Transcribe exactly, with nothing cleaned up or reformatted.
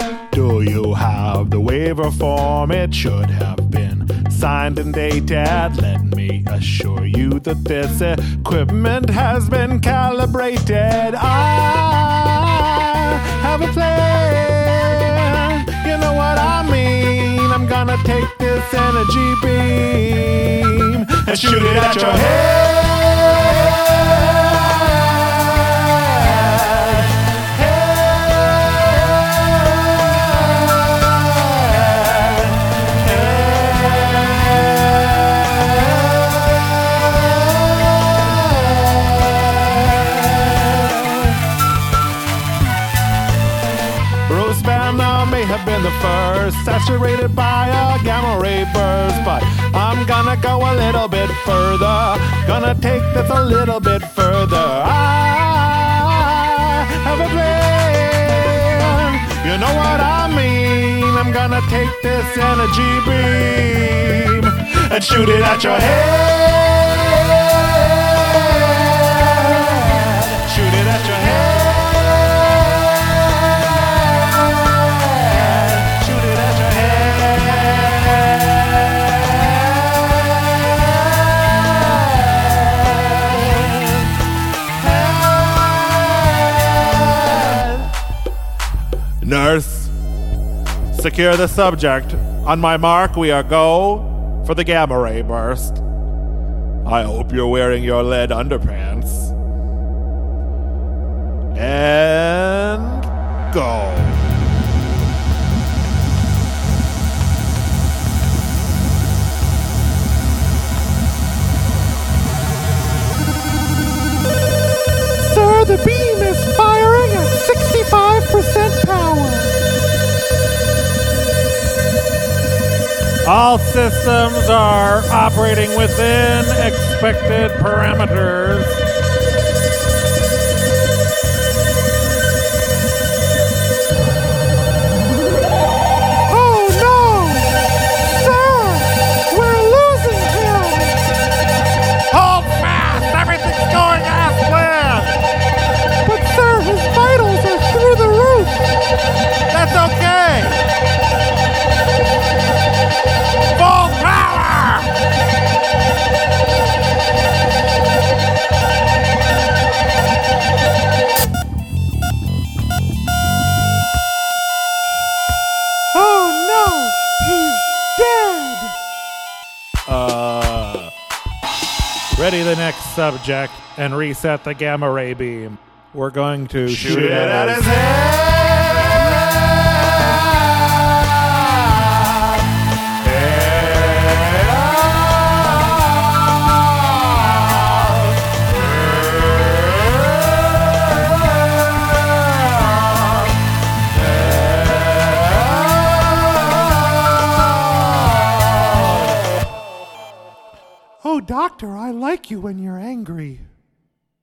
Do you have the waiver form? It should have been signed and dated. Let me assure you that this equipment has been calibrated. I have a plan. You know what I mean? I'm gonna take this energy beam and shoot it at your head. Bruce Banner may have been the first, saturated by a gamma ray burst, but I'm gonna go a little bit further, gonna take this a little bit further. I have a plan, you know what I mean? I'm gonna take this energy beam and shoot it at your head. Shoot it at your head. Nurse, secure the subject. On my mark, we are go for the gamma ray burst. I hope you're wearing your lead underpants. And go. Sir, the beam is firing at sixty-five percent power. All systems are operating within expected parameters. Oh no! Sir, we're losing him! Hold fast! Everything's going as planned! But sir, his vitals are through the roof! That's okay! Full power! Oh no! He's dead! Uh, ready the next subject and reset the gamma ray beam. We're going to shoot, Shoot it at his his head. Oh, doctor, I like you when you're angry.